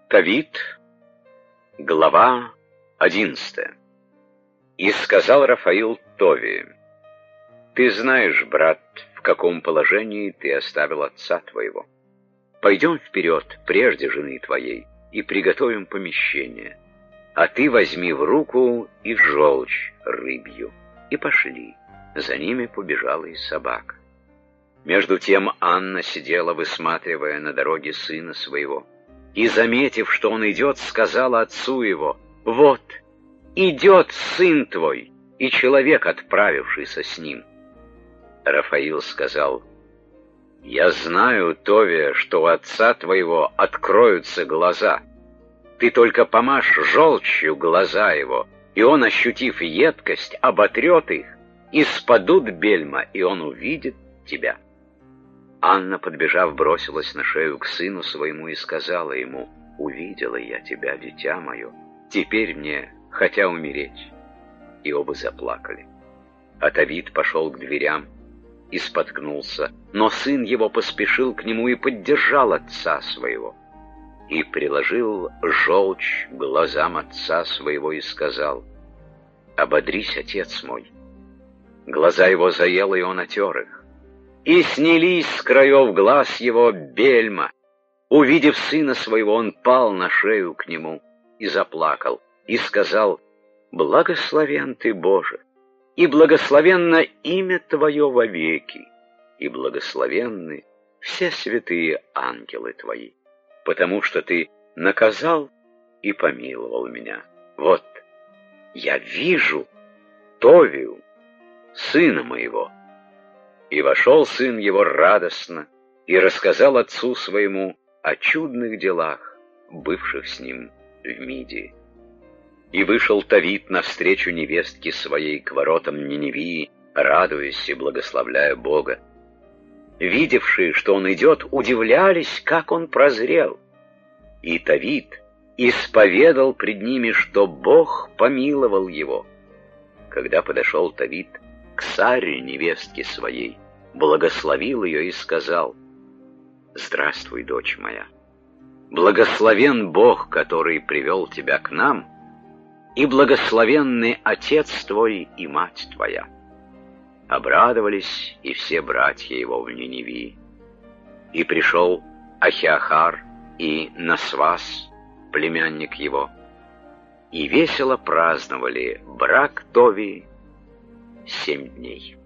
Тавит, глава 11. И сказал Рафаил Товии: «Ты знаешь, брат, в каком положении ты оставил отца твоего. Пойдем вперед, прежде жены твоей, и приготовим помещение. А ты возьми в руку и желчь рыбью». И пошли. За ними побежала и собака. Между тем Анна сидела, высматривая на дороге сына своего, и, заметив, что он идет, сказала отцу его: «Вот, идет сын твой, и человек, отправившийся с ним». Рафаил сказал: «Я знаю, Товия, что у отца твоего откроются глаза. Ты только помажь желчью глаза его, и он, ощутив едкость, оботрет их, и спадут бельма, и он увидит тебя». Анна, подбежав, бросилась на шею к сыну своему и сказала ему: «Увидела я тебя, дитя мое, теперь мне хотя умереть». И оба заплакали. А Тавит пошел к дверям и споткнулся, но сын его поспешил к нему и поддержал отца своего. И приложил желчь глазам отца своего и сказал: «Ободрись, отец мой». Глаза его заело, и он отер их. И снялись с краев глаз его бельма. Увидев сына своего, он пал на шею к нему и заплакал, и сказал: «Благословен ты, Боже, и благословенно имя Твое вовеки, и благословенны все святые ангелы Твои, потому что Ты наказал и помиловал меня. Вот, я вижу Товию, сына моего». И вошел сын его радостно и рассказал отцу своему о чудных делах, бывших с ним в Мидии. И вышел Тавит навстречу невестке своей к воротам Ниневии, радуясь и благословляя Бога. Видевшие, что он идет, удивлялись, как он прозрел. И Тавит исповедал пред ними, что Бог помиловал его. Когда подошел Тавит к Саре, невестке своей, благословил ее и сказал: «Здравствуй, дочь моя, благословен Бог, который привел тебя к нам, и благословенны отец твой и мать твоя». Обрадовались и все братья его в Ниневии. И пришел Ахиахар и Насвас, племянник его, и весело праздновали брак Товии 7 дней.